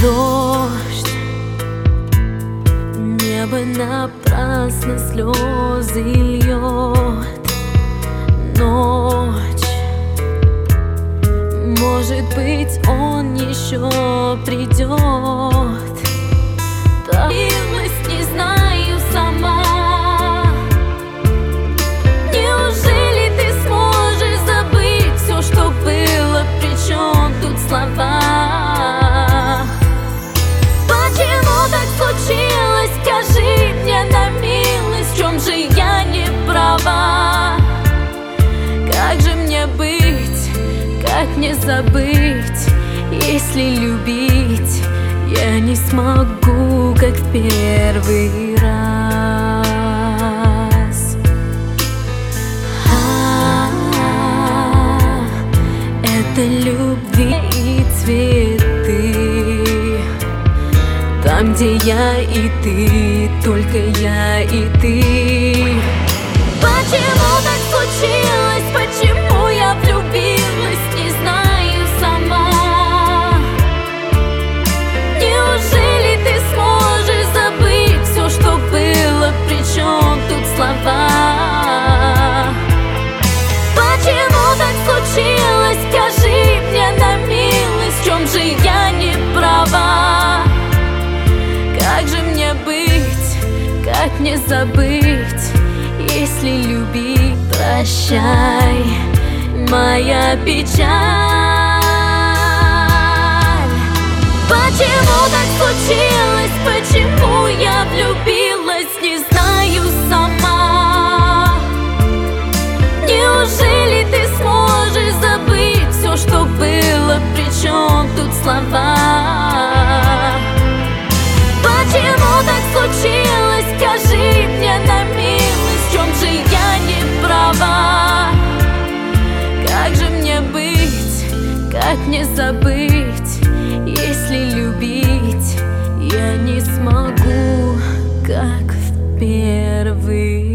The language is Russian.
Дождь, небо напрасно слезы льет. Ночь, может быть, он еще придет. Милость не знаю сама. Неужели ты сможешь забыть все, что было? Причем тут слова? Почему так случилось? Скажи мне на милость, в чем же я не права? Как же мне быть, как не забыть, если любить я не смогу, как в первый раз? Это любви и цветы, там, где я и ты, только я и ты. Почему так случилось? Почему я влюбилась? Не знаю сама. Неужели ты сможешь забыть все, что было? Причем тут слова? Почему так случилось? Скажи мне на милость, в чем же я не права? Как же мне быть, как не забыть, если любить? Прощай, моя печаль. Почему так случилось? Почему я влюбилась? Не знаю сама. Неужели ты сможешь забыть все, что было? Причем тут слова? Почему так случилось? Скажи мне на милость, в чем же я не права? Как же мне быть, как не забыть, если любить я не смогу, как в первый